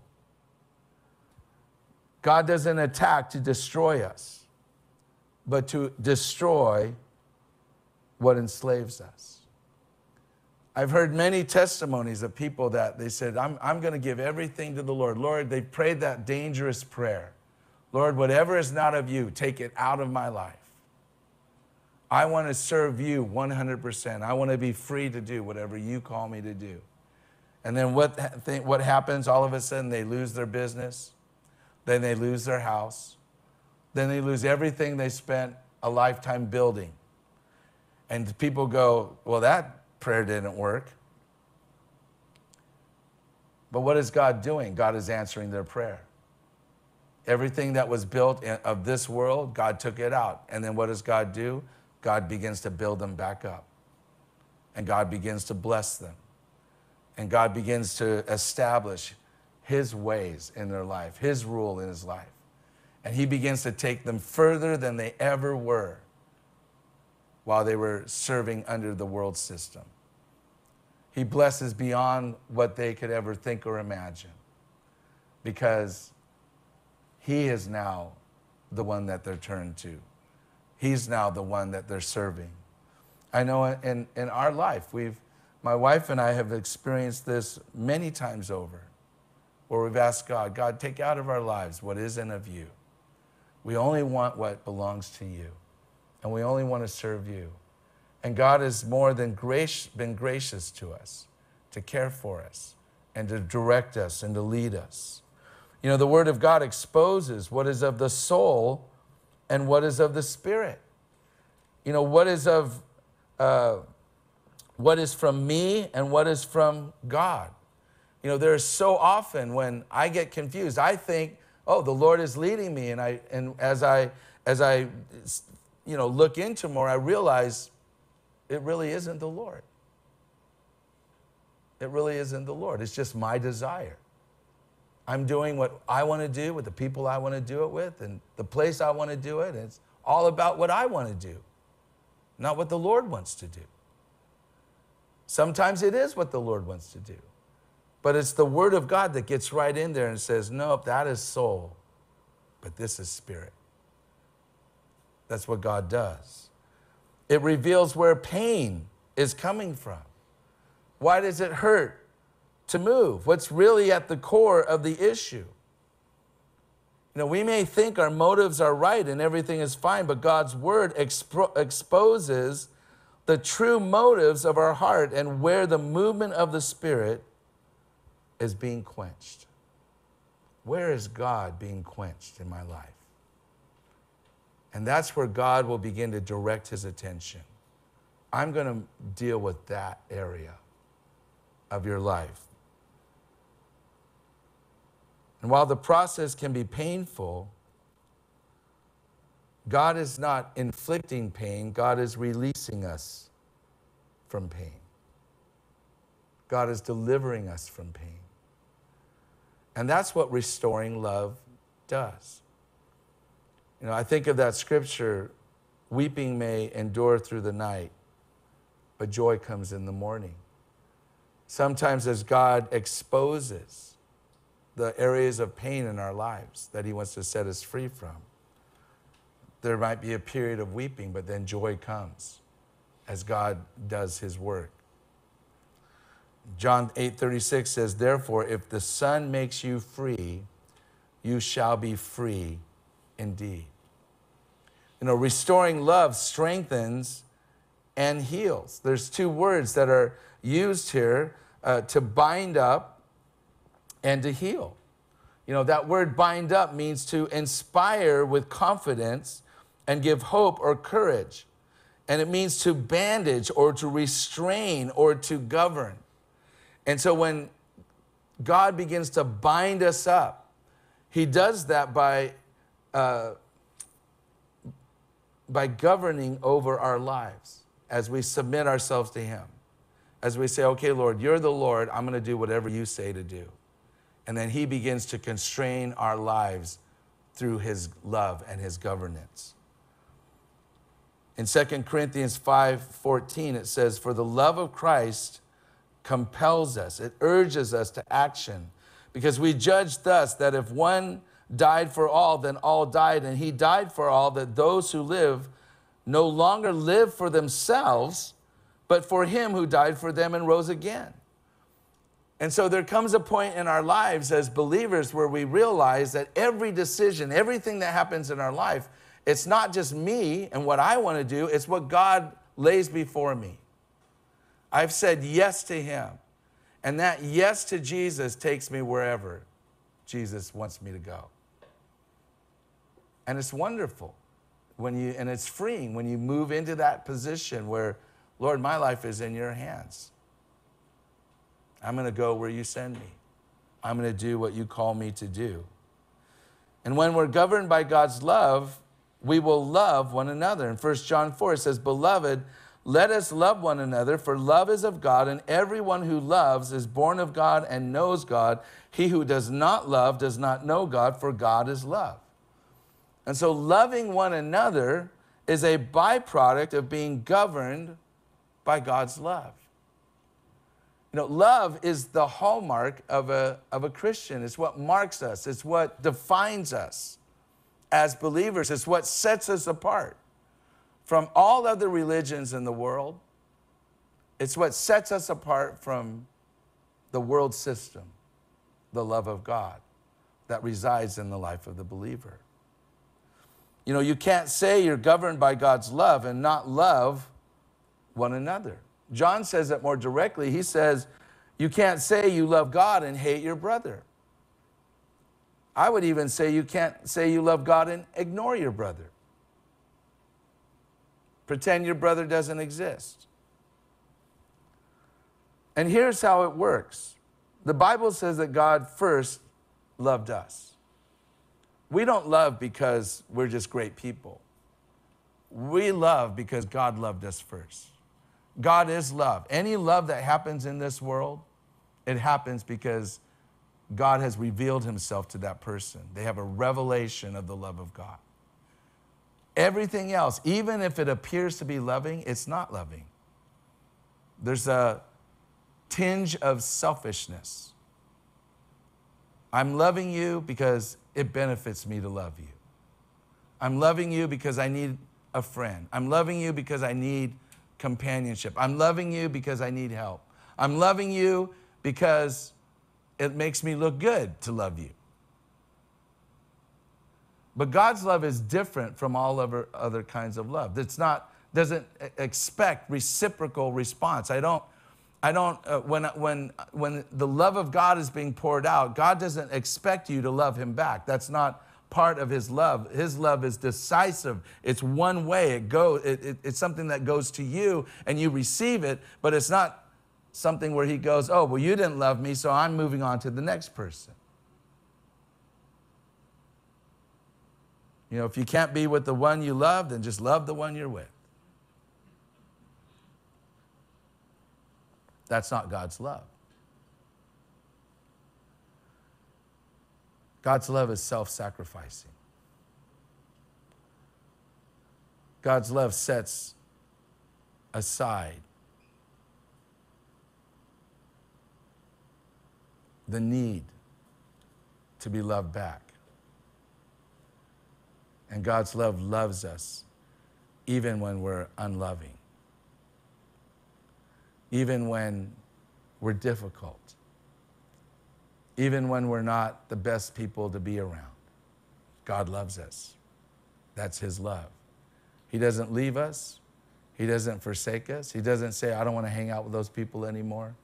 God doesn't attack to destroy us, but to destroy what enslaves us. I've heard many testimonies of people that they said, I'm, I'm going to give everything to the Lord. Lord, they prayed that dangerous prayer. Lord, whatever is not of you, take it out of my life. I want to serve you one hundred percent. I want to be free to do whatever you call me to do. And then what, ha- th- what happens? All of a sudden they lose their business. Then they lose their house. Then they lose everything they spent a lifetime building. And people go, well, that prayer didn't work. But what is God doing? God is answering their prayer. Everything that was built in, of this world, God took it out. And then what does God do? God begins to build them back up. And God begins to bless them. And God begins to establish his ways in their life, his rule in his life. And he begins to take them further than they ever were while they were serving under the world system. He blesses beyond what they could ever think or imagine, because he is now the one that they're turned to. He's now the one that they're serving. I know in, in our life, we've, my wife and I have experienced this many times over, where we've asked God, God, take out of our lives what isn't of you. We only want what belongs to you, and we only want to serve you. And God has more than grace, been gracious to us, to care for us, and to direct us and to lead us. You know, the Word of God exposes what is of the soul and what is of the spirit. You know, what is of uh, what is from me and what is from God. You know, there's so often when I get confused, I think, oh, the Lord is leading me, and I and as I as I you know look into more, I realize it really isn't the Lord. It really isn't the Lord. It's just my desire. I'm doing what I want to do with the people I want to do it with and the place I want to do it. And it's all about what I want to do, not what the Lord wants to do. Sometimes it is what the Lord wants to do. But it's the Word of God that gets right in there and says, nope, that is soul, but this is spirit. That's what God does. It reveals where pain is coming from. Why does it hurt to move? What's really at the core of the issue? You know, we may think our motives are right and everything is fine, but God's Word expo- exposes the true motives of our heart and where the movement of the Spirit is being quenched. Where is God being quenched in my life? And that's where God will begin to direct his attention. I'm going to deal with that area of your life. And while the process can be painful, God is not inflicting pain. God is releasing us from pain. God is delivering us from pain. And that's what restoring love does. You know, I think of that scripture, weeping may endure through the night, but joy comes in the morning. Sometimes as God exposes the areas of pain in our lives that he wants to set us free from, there might be a period of weeping, but then joy comes as God does his work. John eight thirty-six says, therefore, if the Son makes you free, you shall be free indeed. You know, restoring love strengthens and heals. There's two words that are used here, uh, to bind up and to heal. You know, that word bind up means to inspire with confidence and give hope or courage. And it means to bandage or to restrain or to govern. And so when God begins to bind us up, he does that by, uh, by governing over our lives as we submit ourselves to him. As we say, okay, Lord, you're the Lord. I'm going to do whatever you say to do. And then he begins to constrain our lives through his love and his governance. In Second Corinthians five fourteen, it says, for the love of Christ compels us. It urges us to action, because we judge thus that if one died for all, then all died, and he died for all, that those who live no longer live for themselves, but for him who died for them and rose again. And so there comes a point in our lives as believers where we realize that every decision, everything that happens in our life, it's not just me and what I want to do, it's what God lays before me. I've said yes to him. And that yes to Jesus takes me wherever Jesus wants me to go. And it's wonderful when you, and it's freeing when you move into that position where, Lord, my life is in your hands. I'm going to go where you send me. I'm going to do what you call me to do. And when we're governed by God's love, we will love one another. In First John four, it says, Beloved, let us love one another, for love is of God, and everyone who loves is born of God and knows God. He who does not love does not know God, for God is love. And so loving one another is a byproduct of being governed by God's love. You know, love is the hallmark of a, of a Christian. It's what marks us. It's what defines us as believers. It's what sets us apart from all other religions in the world. It's what sets us apart from the world system, the love of God that resides in the life of the believer. You know, you can't say you're governed by God's love and not love one another. John says it more directly. He says, you can't say you love God and hate your brother. I would even say you can't say you love God and ignore your brother. Pretend your brother doesn't exist. And here's how it works. The Bible says that God first loved us. We don't love because we're just great people. We love because God loved us first. God is love. Any love that happens in this world, it happens because God has revealed himself to that person. They have a revelation of the love of God. Everything else, even if it appears to be loving, it's not loving. There's a tinge of selfishness. I'm loving you because it benefits me to love you. I'm loving you because I need a friend. I'm loving you because I need companionship. I'm loving you because I need help. I'm loving you because it makes me look good to love you. But God's love is different from all other, other kinds of love. It's not, doesn't expect reciprocal response. I don't, I don't, uh, when, when, when the love of God is being poured out, God doesn't expect you to love him back. That's not part of his love. His love is decisive. It's one way. It goes, it, it, it's something that goes to you and you receive it, but it's not something where he goes, oh, well, you didn't love me, so I'm moving on to the next person. You know, if you can't be with the one you love, then just love the one you're with. That's not God's love. God's love is self-sacrificing. God's love sets aside the need to be loved back. And God's love loves us even when we're unloving, even when we're difficult, even when we're not the best people to be around. God loves us. That's his love. He doesn't leave us. He doesn't forsake us. He doesn't say, I don't want to hang out with those people anymore.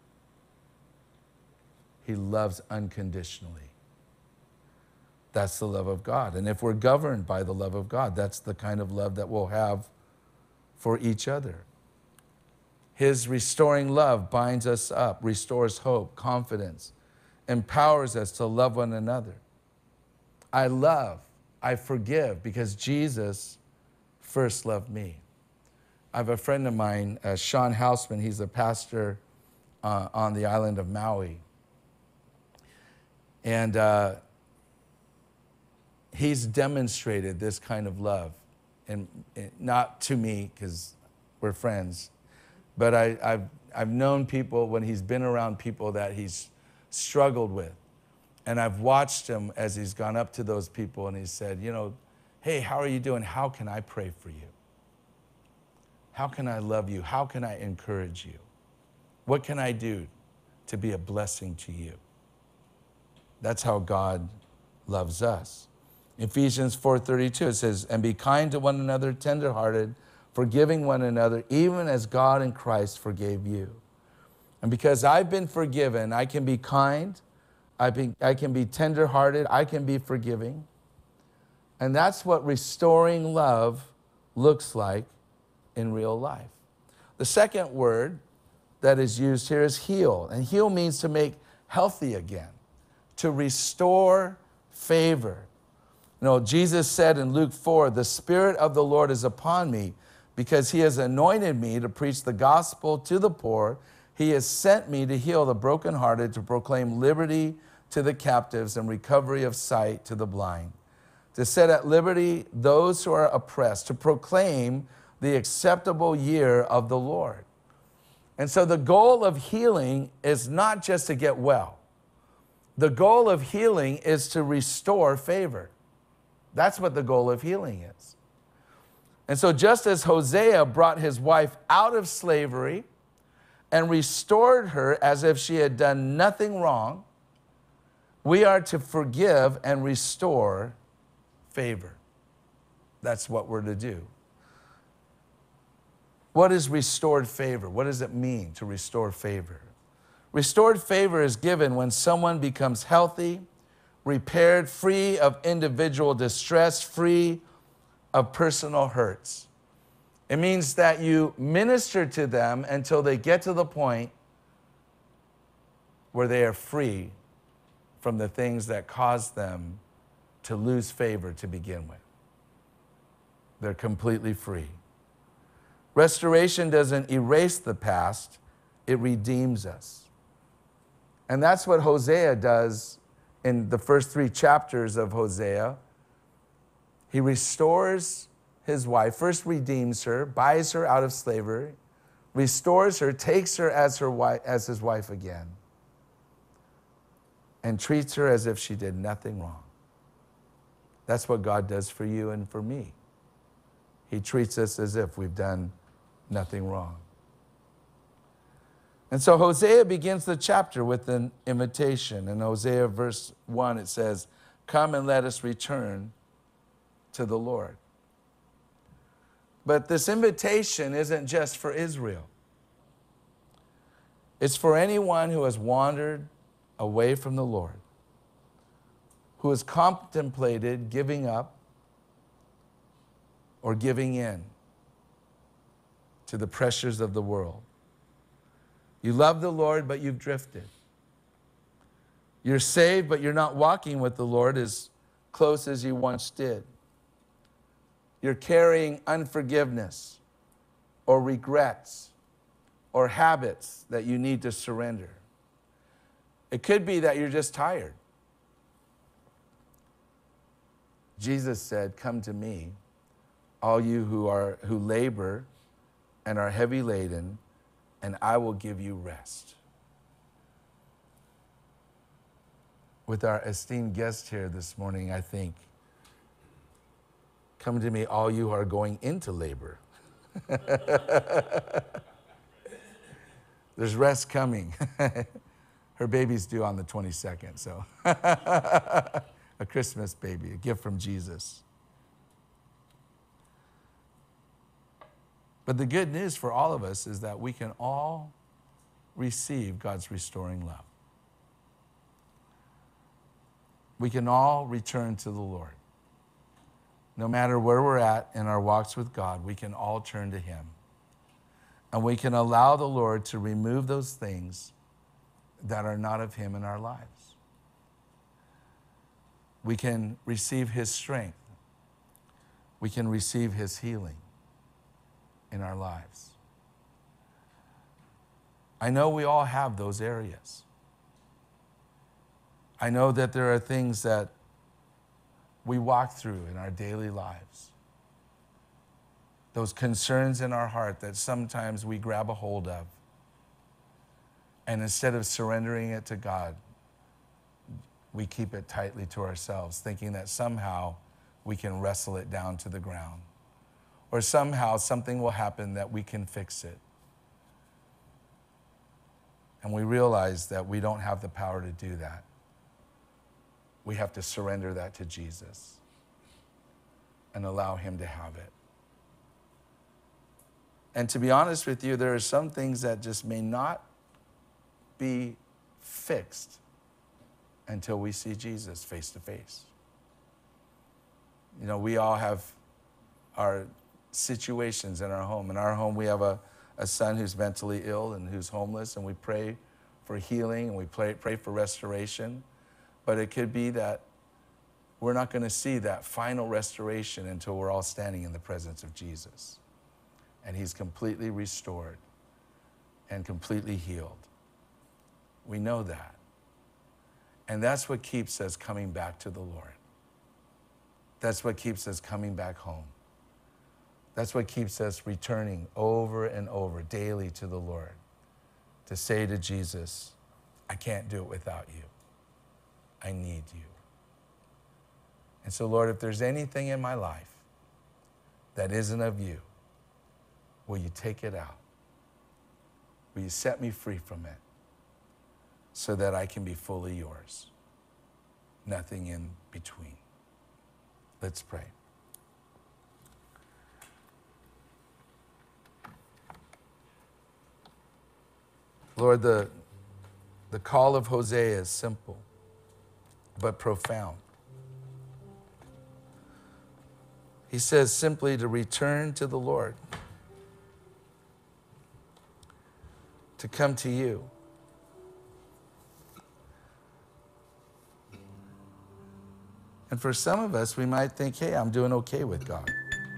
He loves unconditionally. That's the love of God. And if we're governed by the love of God, that's the kind of love that we'll have for each other. His restoring love binds us up, restores hope, confidence, empowers us to love one another. I love, I forgive because Jesus first loved me. I have a friend of mine, uh, Sean Hausman. He's a pastor uh, on the island of Maui. And uh, he's demonstrated this kind of love, and, and not to me because we're friends, but I, I've, I've known people when he's been around people that he's struggled with. And I've watched him as he's gone up to those people and he said, you know, hey, how are you doing? How can I pray for you? How can I love you? How can I encourage you? What can I do to be a blessing to you? That's how God loves us. Ephesians four thirty-two, it says, and be kind to one another, tenderhearted, forgiving one another, even as God in Christ forgave you. And because I've been forgiven, I can be kind, I, be, I can be tenderhearted, I can be forgiving. And that's what restoring love looks like in real life. The second word that is used here is heal. And heal means to make healthy again, to restore favor. You know, Jesus said in Luke four, the Spirit of the Lord is upon me because he has anointed me to preach the gospel to the poor. He has sent me to heal the brokenhearted, to proclaim liberty to the captives and recovery of sight to the blind, to set at liberty those who are oppressed, to proclaim the acceptable year of the Lord. And so the goal of healing is not just to get well. The goal of healing is to restore favor. That's what the goal of healing is. And so just as Hosea brought his wife out of slavery and restored her as if she had done nothing wrong, we are to forgive and restore favor. That's what we're to do. What is restored favor? What does it mean to restore favor? Restored favor is given when someone becomes healthy, repaired, free of individual distress, free of personal hurts. It means that you minister to them until they get to the point where they are free from the things that caused them to lose favor to begin with. They're completely free. Restoration doesn't erase the past, it redeems us. And that's what Hosea does in the first three chapters of Hosea. He restores his wife, first redeems her, buys her out of slavery, restores her, takes her as, her wife, as his wife again, and treats her as if she did nothing wrong. That's what God does for you and for me. He treats us as if we've done nothing wrong. And so Hosea begins the chapter with an invitation. In Hosea verse one, it says, "Come and let us return to the Lord." But this invitation isn't just for Israel. It's for anyone who has wandered away from the Lord, who has contemplated giving up or giving in to the pressures of the world. You love the Lord, but you've drifted. You're saved, but you're not walking with the Lord as close as you once did. You're carrying unforgiveness or regrets or habits that you need to surrender. It could be that you're just tired. Jesus said, "Come to me, all you who are who labor and are heavy laden, and I will give you rest." With our esteemed guest here this morning, I think, come to me, all you who are going into labor. There's rest coming. Her baby's due on the twenty-second, so a Christmas baby, a gift from Jesus. But the good news for all of us is that we can all receive God's restoring love. We can all return to the Lord. No matter where we're at in our walks with God, we can all turn to Him. And we can allow the Lord to remove those things that are not of Him in our lives. We can receive His strength. We can receive His healing in our lives. I know we all have those areas. I know that there are things that we walk through in our daily lives. Those concerns in our heart that sometimes we grab a hold of. And instead of surrendering it to God, we keep it tightly to ourselves, thinking that somehow we can wrestle it down to the ground. Or somehow something will happen that we can fix it. And we realize that we don't have the power to do that. We have to surrender that to Jesus and allow Him to have it. And to be honest with you, there are some things that just may not be fixed until we see Jesus face to face. You know, we all have our situations in our home. In our home, we have a, a son who's mentally ill and who's homeless, and we pray for healing and we pray, pray for restoration. But it could be that we're not going to see that final restoration until we're all standing in the presence of Jesus. And he's completely restored and completely healed. We know that. And that's what keeps us coming back to the Lord. That's what keeps us coming back home. That's what keeps us returning over and over daily to the Lord, to say to Jesus, I can't do it without you. I need you. And so, Lord, if there's anything in my life that isn't of you, will you take it out? Will you set me free from it so that I can be fully yours? Nothing in between. Let's pray. Lord, the, the call of Hosea is simple but profound. He says simply to return to the Lord, to come to you. And for some of us, we might think, hey, I'm doing okay with God.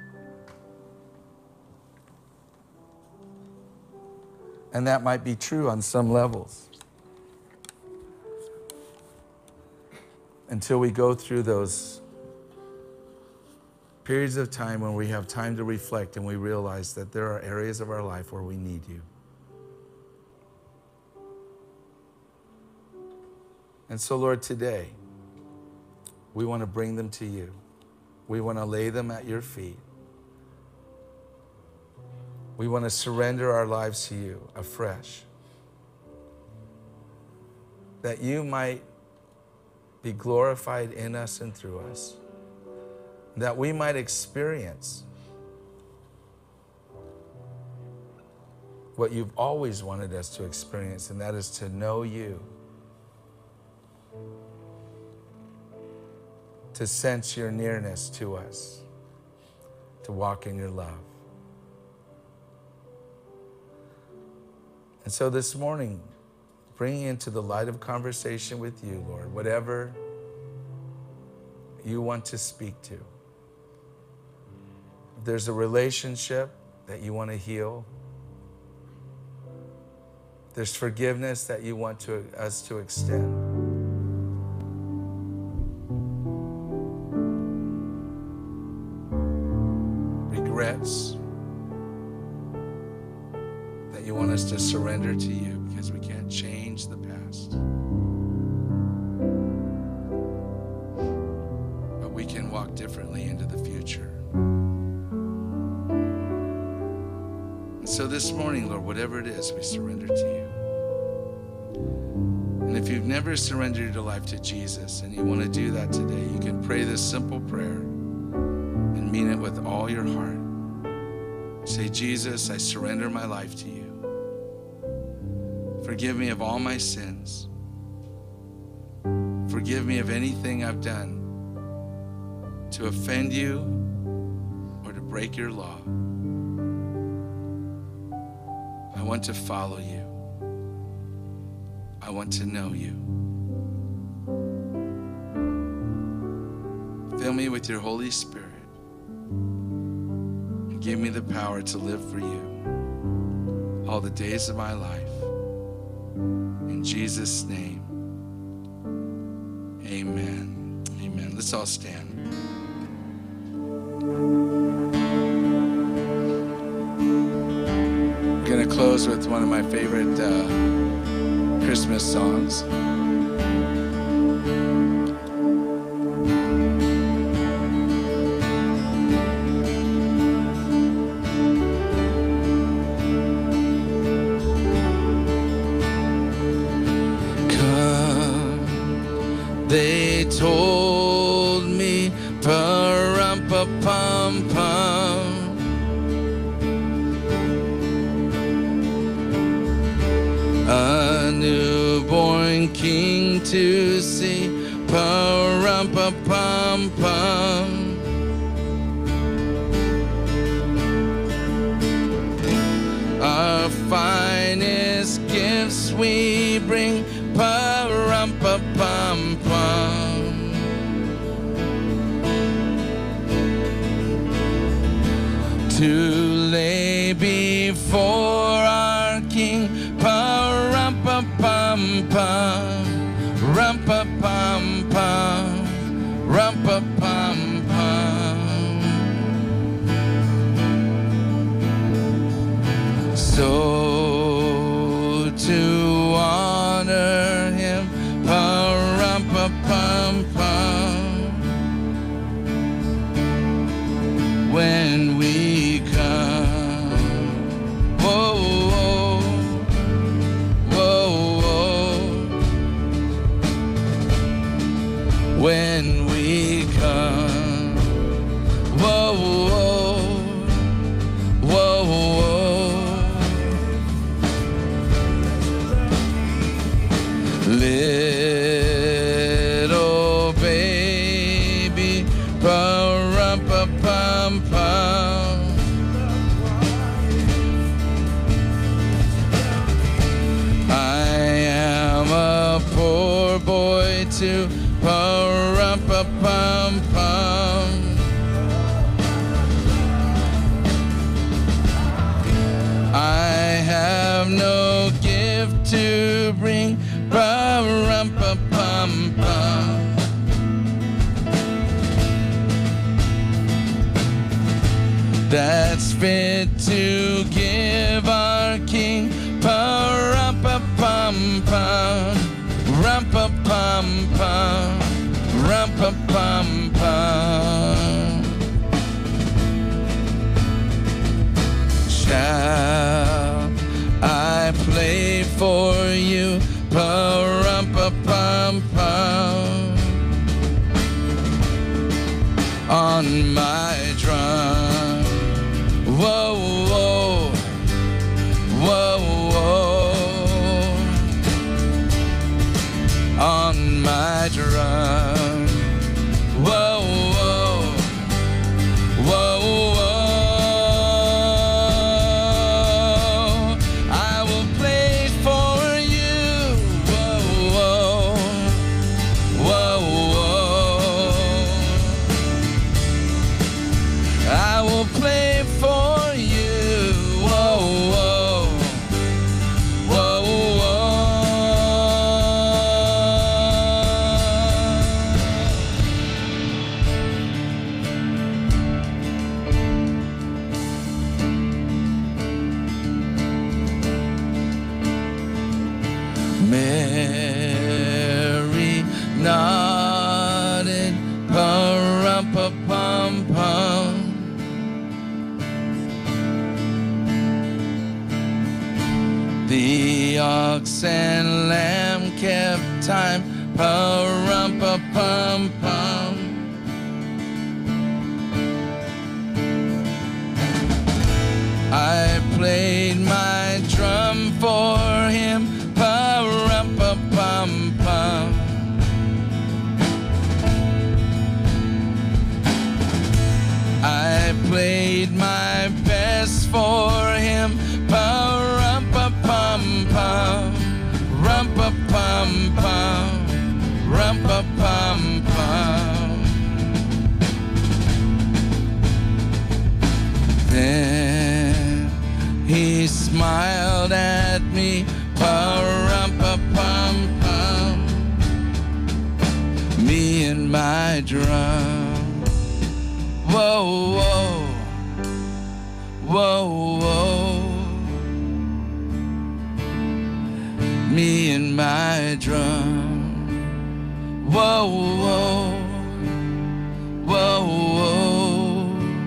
And that might be true on some levels. Until we go through those periods of time when we have time to reflect and we realize that there are areas of our life where we need you. And so, Lord, today, we want to bring them to you. We want to lay them at your feet. We want to surrender our lives to you afresh, that you might be glorified in us and through us, that we might experience what you've always wanted us to experience, and that is to know you, to sense your nearness to us, to walk in your love. And so this morning, bringing into the light of conversation with you, Lord, whatever you want to speak to. If there's a relationship that you want to heal, if there's forgiveness that you want to, us to extend, regrets that you want us to surrender to you because we can't change the past. But we can walk differently into the future. And so this morning, Lord, whatever it is, we surrender to you. And if you've never surrendered your life to Jesus and you want to do that today, you can pray this simple prayer and mean it with all your heart. Say, Jesus, I surrender my life to you. Forgive me of all my sins. Forgive me of anything I've done to offend you or to break your law. I want to follow you. I want to know you. Fill me with your Holy Spirit. Give me the power to live for you all the days of my life. In Jesus' name, amen. Amen. Let's all stand. I'm going to close with one of my favorite uh, Christmas songs. They told me, pa-rum-pa-pum-pum, a new bring King to see. Pa-rum-pa-pum-pum. Our finest gifts we bring. Pa-rum-pa-pum-pum. To lay before our King. Pa-rum-pa-pum-pum. Rum-pa-pum-pum. Rum-pa-pum-pum. So to honor him, pa-rum-pa-pum-pum, when we come, whoa, whoa, whoa, whoa, when we come, whoa, whoa, whoa, whoa. Little baby, pa-rum-pa-pum-pum. I am a poor boy too, pa-rum-pa-pum-pum. I have no gift to bring, pa-rum-pa-pum-pum. That's fit to give our King, pa-rum-pa-pum-pum, rum-pa-pum-pum, rum-pa-pum-pum. Shall I play for you, pa-rum-pa-pum-pum, on my drum? Whoa, whoa, whoa, whoa, on my drum. Whoa, whoa, whoa, whoa. I will play for you. Whoa, whoa, whoa, whoa. I will play for you. Whoa, whoa, whoa, whoa. Mary nodded, pa-rum-pa-pum-pum. The ox and lamb kept time, pa-rum-pa-pum-pum. I played my drum for him, pa-rum-pa-pum-pum. I played my best for him, pa-rum-pa-pum-pum, rum-pa-pum-pum, rum-pa-pum-pum. Then he smiled at me, pa-rum-pa-pum-pum, me and my drum. Whoa, whoa, whoa, whoa, me and my drum. Whoa, whoa, whoa, whoa,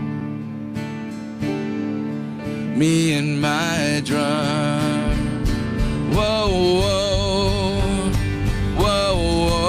me and my drum. Whoa, whoa, whoa, whoa.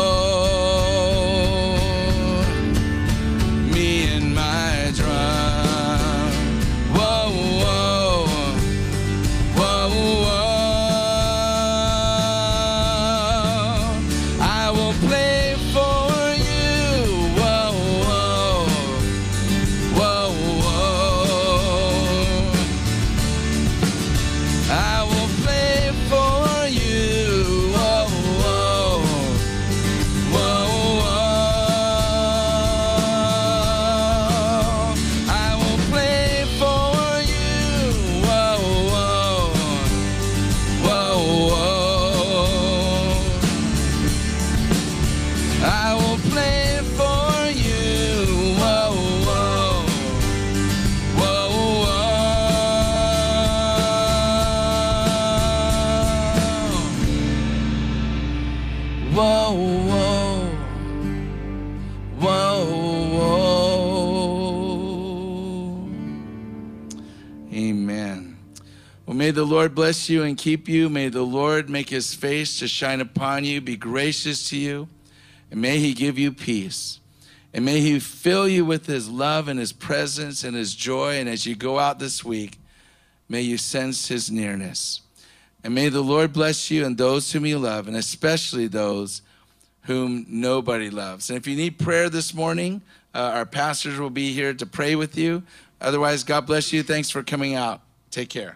Well, may the Lord bless you and keep you. May the Lord make his face to shine upon you, be gracious to you, and may he give you peace. And may he fill you with his love and his presence and his joy. And as you go out this week, may you sense his nearness. And may the Lord bless you and those whom you love, and especially those whom nobody loves. And if you need prayer this morning, uh, our pastors will be here to pray with you. Otherwise, God bless you. Thanks for coming out. Take care.